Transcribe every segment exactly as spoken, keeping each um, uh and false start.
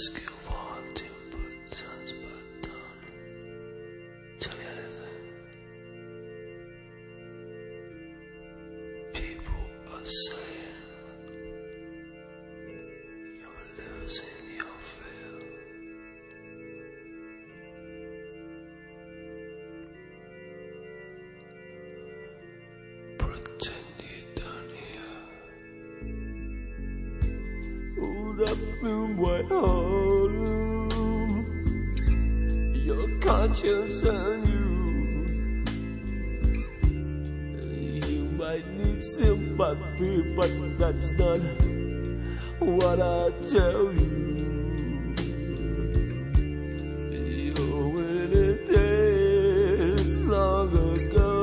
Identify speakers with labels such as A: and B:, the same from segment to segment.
A: skill for to put sons but done. Tell you anything. People are saying you're losing your feel. Pretend you don't hear. Hold up in Whitehall, your conscience and you. You might need sympathy, but that's not what I tell you. You're winning days long ago.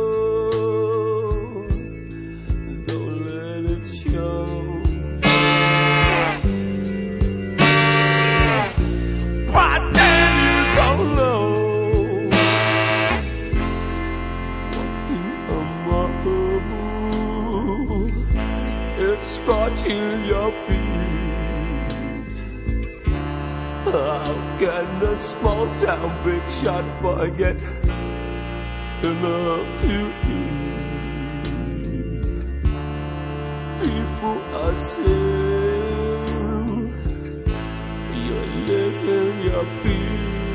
A: Don't let it show. Scorching your feet. How can a small town big shot forget enough to eat? People are saying you're losing your feel.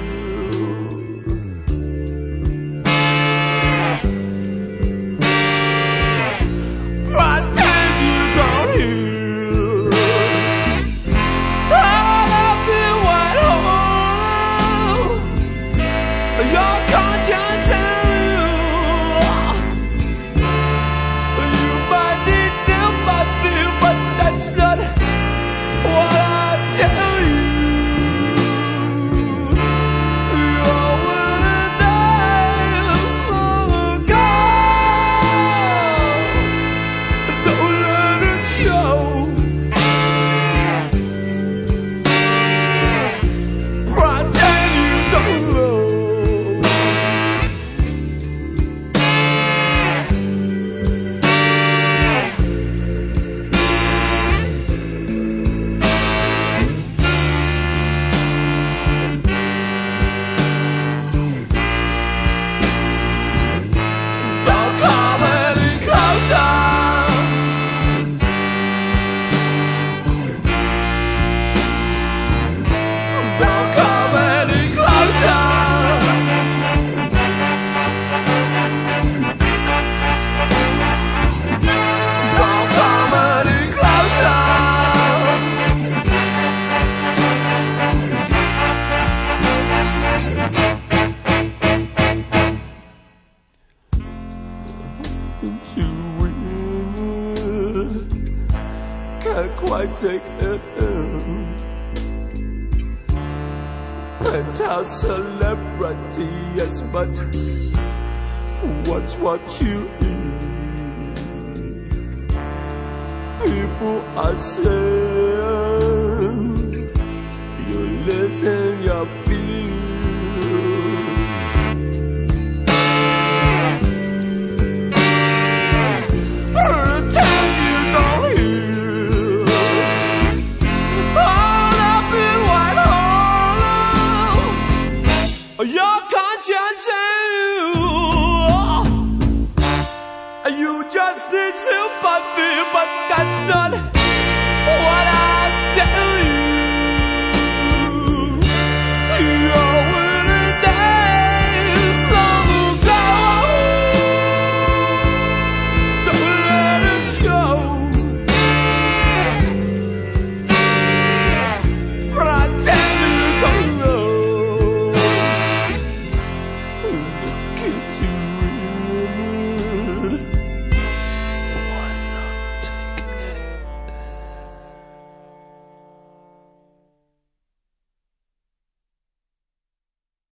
A: To win, can't quite take it in. Penthouse celebrity, yes, but watch what you eat. People are saying you're losing your feet.